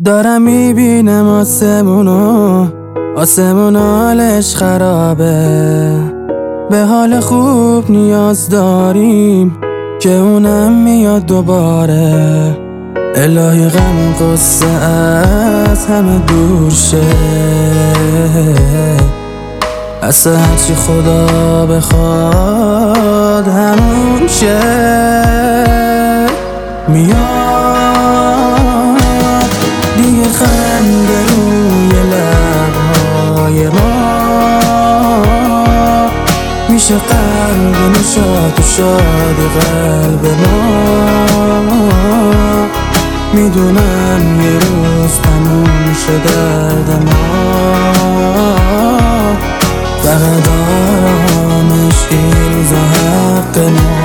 دارم میبینم آسمون حالش خرابه. به حال خوب نیاز داریم که اونم میاد دوباره. الهی غم قصه از همه دور شه، اصلا هرچی خدا بخواد همون شه. میاد دیگه خنده روی لبهای ما، میشه قلب نشاد و شادی قلب ما. میدونم یه روز تموم شه درد ما، فقط آرامش این روزا حق ما.